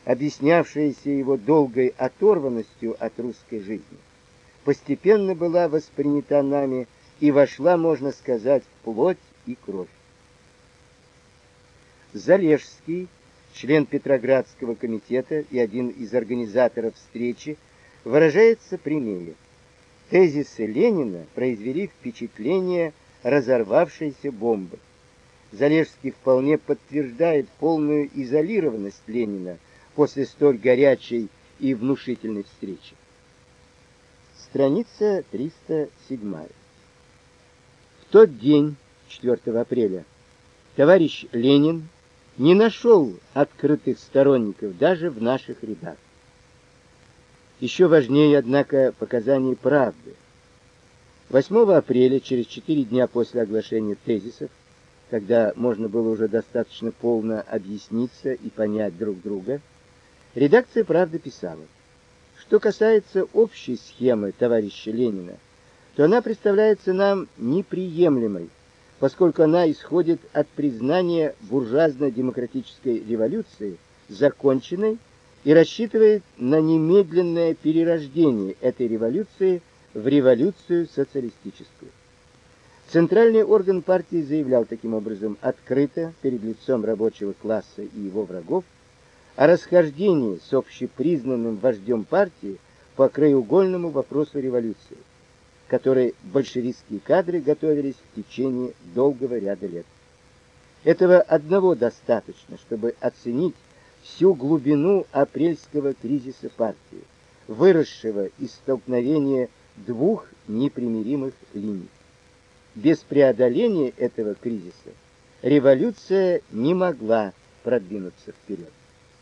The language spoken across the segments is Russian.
объяснявшаяся его долгой оторванностью от русской жизни, постепенно была воспринята нами и вошла, можно сказать, в плоть и кровь. Залежский, член Петроградского комитета и один из организаторов встречи, выражается прямее: тезисы Ленина произвели впечатление разорвавшейся бомбы. Залежский вполне подтверждает полную изолированность Ленина после столь горячей и внушительной встречи. Страница 307. В тот день, 4 апреля, товарищ Ленин не нашел открытых сторонников даже в наших рядах. Еще важнее, однако, показание правды. 8 апреля, через 4 дня после оглашения тезисов, когда можно было уже достаточно полно объясниться и понять друг друга, редакция «Правды» писала: что касается общей схемы товарища Ленина, то она представляется нам неприемлемой, поскольку она исходит от признания буржуазно-демократической революции законченной и рассчитывает на немедленное перерождение этой революции в революцию социалистическую. Центральный орган партии заявлял таким образом открыто перед лицом рабочего класса и его врагов о расхождении с общепризнанным вождем партии по краеугольному вопросу революции, к которой большевистские кадры готовились в течение долгого ряда лет. Этого одного достаточно, чтобы оценить всю глубину апрельского кризиса партии, выросшего из столкновения двух непримиримых линий. Без преодоления этого кризиса революция не могла продвинуться вперед.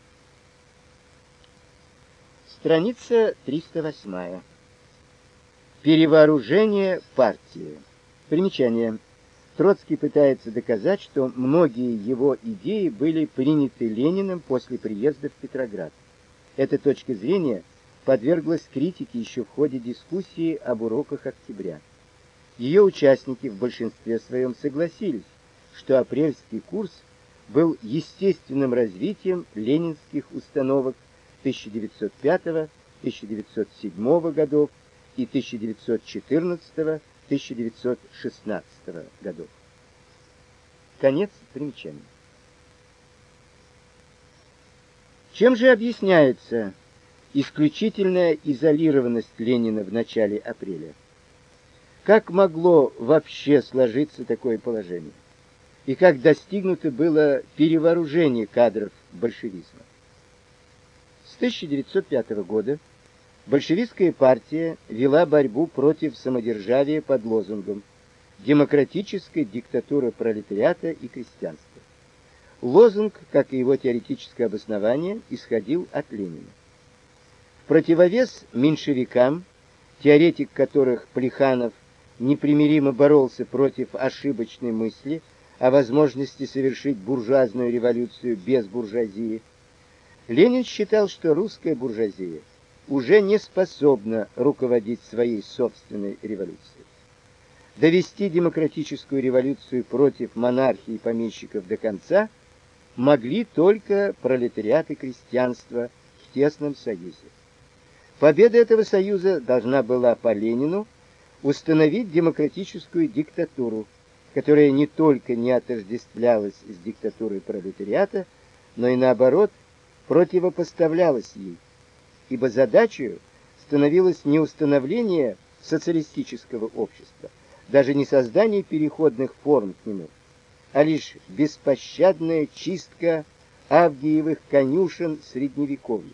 Страница 308. Перевооружение партии. Примечание. Троцкий пытается доказать, что многие его идеи были приняты Лениным после приезда в Петроград. Эта точка зрения подверглась критике еще в ходе дискуссии об уроках октября. Ее участники в большинстве своем согласились, что апрельский курс был естественным развитием ленинских установок 1905-1907 годов и 1914-1916 годов. Конец примечания. Чем же объясняется исключительная изолированность Ленина в начале апреля? Как могло вообще сложиться такое положение? И как достигнуто было перевооружение кадров большевизма? С 1905 года большевистская партия вела борьбу против самодержавия под лозунгом «Демократическая диктатура пролетариата и крестьянства». Лозунг, как и его теоретическое обоснование, исходил от Ленина. В противовес меньшевикам, теоретик которых Плеханов непримиримо боролся против ошибочной мысли о возможности совершить буржуазную революцию без буржуазии, Ленин считал, что русская буржуазия уже не способна руководить своей собственной революцией. Довести демократическую революцию против монархии и помещиков до конца могли только пролетариат и крестьянство в тесном союзе. Победа этого союза должна была по Ленину установить демократическую диктатуру, которая не только не отождествлялась с диктатурой пролетариата, но и наоборот противопоставлялась ей, ибо задачей становилось не установление социалистического общества, даже не создание переходных форм к нему, а лишь беспощадная чистка авгиевых конюшен средневековья.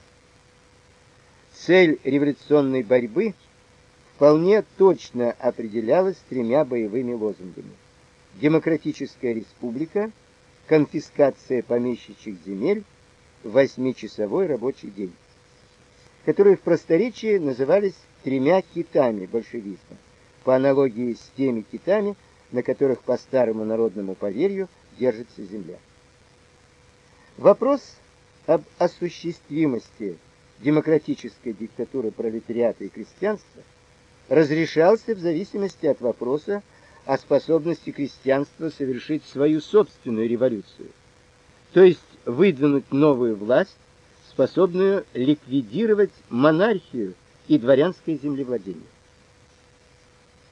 Цель революционной борьбы вполне точно определялась тремя боевыми лозунгами: демократическая республика, конфискация помещичьих земель, 8-часовой рабочий день, которые в просторечии назывались тремя китами большевизма, по аналогии с теми китами, на которых по старому народному поверью держится земля. Вопрос об осуществимости демократической диктатуры пролетариата и крестьянства разрешался в зависимости от вопроса о способности крестьянства совершить свою собственную революцию, то есть выдвинуть новую власть, способную ликвидировать монархию и дворянское землевладение.